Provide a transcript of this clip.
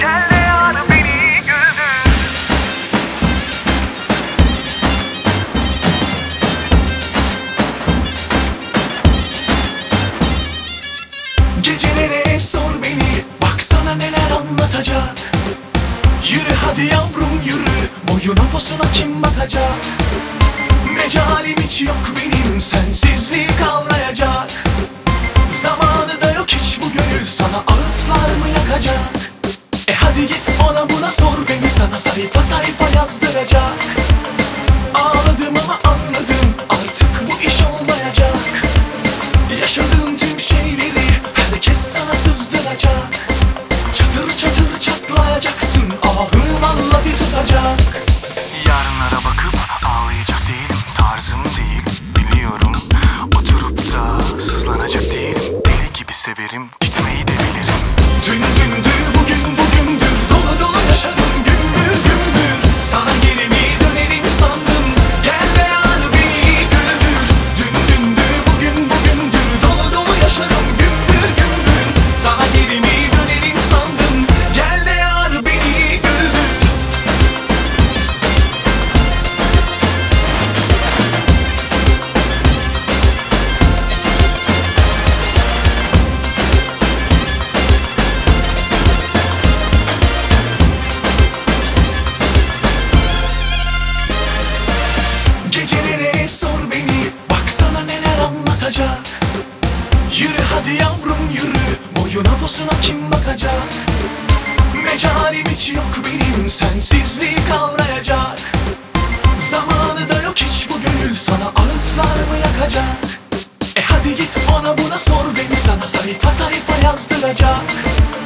Gel de yar beni güldür. Gecelere sor beni, baksana neler anlatacak. Yürü hadi yavrum yürü, boyuna posuna kim bakacak? Mecalim hiç yok benim, sensizliği kavrayacak. Zamanı da yok hiç bu gönül, sana ağıtlar mı yakacak? Hadi git ona buna sor beni, sana sayfa sayfa yazdıracak. Ağladım ama anladım, artık bu iş olmayacak. Yaşadığım tüm şeyleri herkes sana sızdıracak. Çatır çatır çatlayacaksın, ahım valla bir tutacak. Yarınlara bakıp ağlayacak değilim, tarzım değil biliyorum. Oturup da sızlanacak değilim, deli gibi severim, gitmeyi de bilirim. Dün dündür bugün bugündür, dolu dolu yaşadım gümbür gümbür. Sana geri mi dönerim sandım, gel de yar beni güldür. Dün dündür bugün bugündür, dolu dolu yaşarım gümbür gümbür. Sana geri mi dönerim sandım, gel de yar beni güldür. Gecelere sor beni, baksana neler anlatacak. Yürü hadi yavrum yürü, boyuna posuna kim bakacak? Mecalim hiç yok benim, sensizliği kavrayacak. Zamanı da yok hiç bu gönül, sana ağıtlar mı yakacak? Hadi git ona buna sor beni, sana sayfa sayfa yazdıracak.